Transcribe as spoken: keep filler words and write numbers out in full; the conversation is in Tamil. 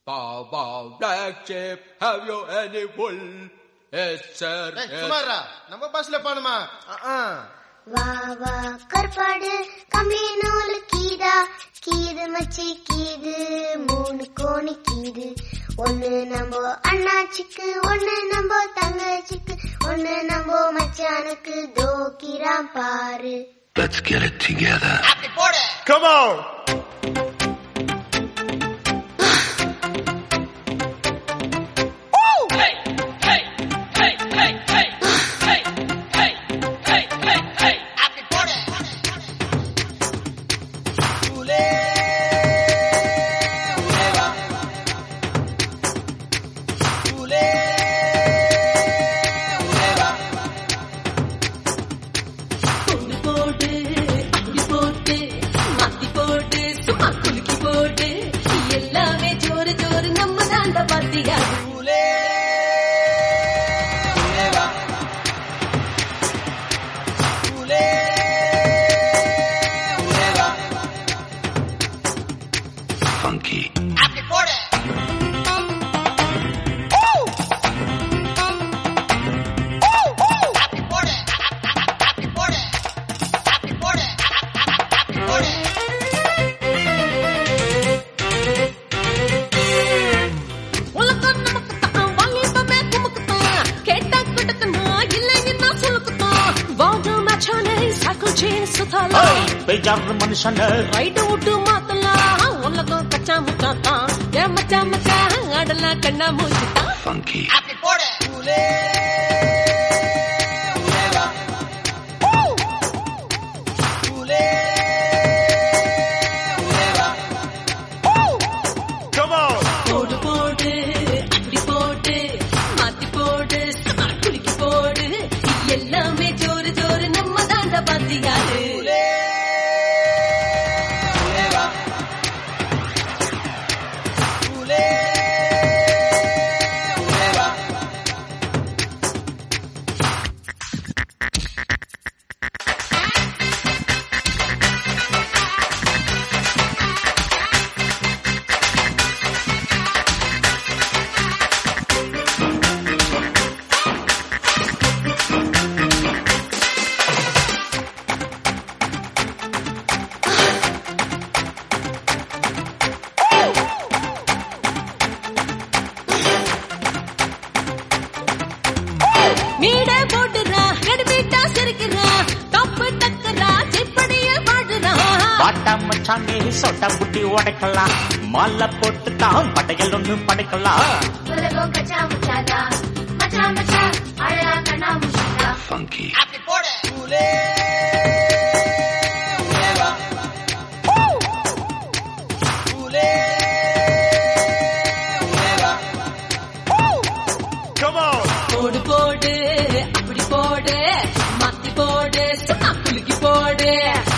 Bow, bow, black sheep, have you any wool? Yes, sir. Hey, Kumara, நம்ம பஸ்ல போணுமா? வா வா கற்பாடு கம்பி நூல் கீதா கீது மச்சி கீது மூணு கோணி கீது ஒன்னு நம்போ அண்ணாச்சிக்கு ஒன்னு நம்போ தங்கச்சிக்கு ஒன்னு நம்போ மச்சானுக்கு தோக்கிராம் பாரு. Let's get it together. Come on. Funky. बेजार मनुष्यन राइड उठ मातला उलगो कच्चा मुचाता ये मचा मचा अडला कन्ना मुचता Funky. Happy போடு ஊலே ஊலேவா ஊலே ஊலேவா Come on போடு போடு அப்படி போடு மாத்தி போடு குளிக்கி போடு எல்லாமே ஜோரு ஜோரு நம்ம தாண்ட பாத்தியாரு மீடே போடுறா ரெடிமேட்டா சிரிக்கிறா தப்பு டக்கரா சிப்படிய பாடுறா பாட்டா மச்சானே சொட்ட புட்டி உடைக்கலாம் மாலை போட்டு தான் படைகள் ஒண்ணு படைக்கலாம் உலகோ கச்சா முச்சாதா மச்சா மச்சா அழகா கண்ணா முச்சிதா. Funky. Happy போடு ஊலே ஊலேவா ஊலே ஊலேவா Come on போடு போடு அப்படி போடு மாத்தி போடு சும்மா குலுக்கி போடு